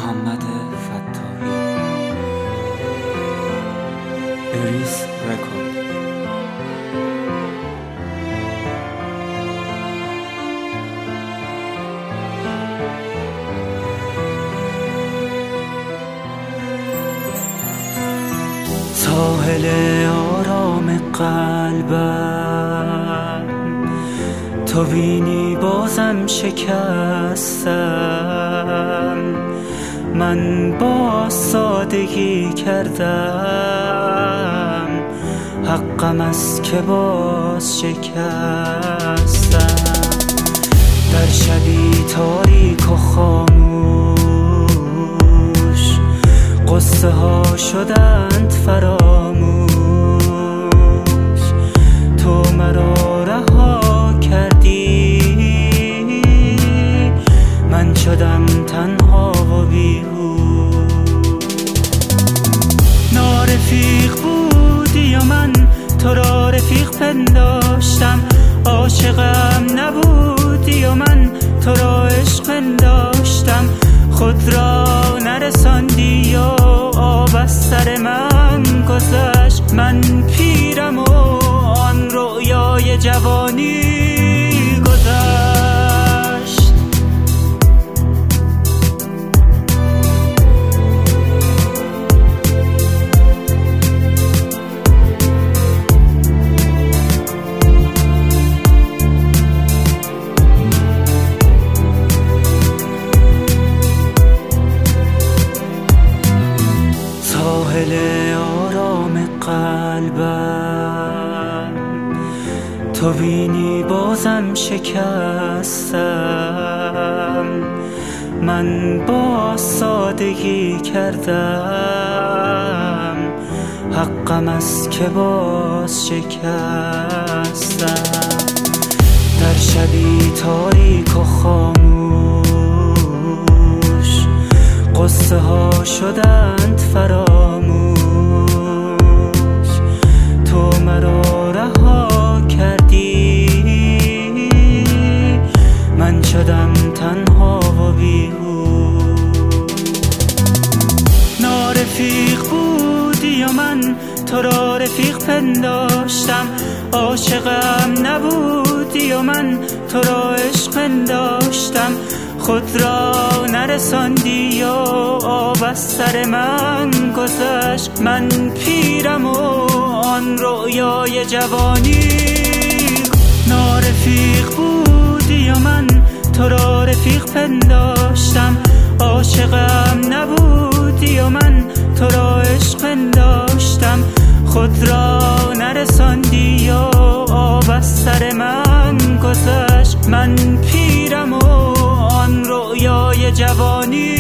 محمد فتاحی. اریس رکورد. ساحل آرام قلبم تو بینی بازم شکستم، من با سادگی کردم، حقم است که باز شکستم. در شبی تاریک و خاموش قصه ها شدند فراموش، تو مرا رها کردی، من شدم تنها و بیهوش. نارفیق بودی و من تو را رفیق پنداشتم، عاشقم نبودی و من تو را عشق پنداشتم. خود را نرساندی و آب از سر من گذشت، من پیرم و آن رویای جوانی گذشت. ساحل آرام قلبم تو بینی بازم شکستم، من با سادگی کردم، حقم است که باز شکستم. در شبی تاریک و خاموش قصه ها شدند فراموش، تو مرا رها کردی، من شدم تنها و بیهوش. نارفیق بودی و من تو را رفیق پنداشتم، عاشقم نبودی و من تو را عشق پنداشتم. خود را نرساندی و آب از سر من گذشت، من پیرم و آن رویای جوانی. نارفیق بودی و من تو را رفیق پنداشتم، عاشقم نبودی و من تو را عشق پنداشتم. خود را نرساندی و آب از سر من گذشت، من پیرم و آن رویای جوانی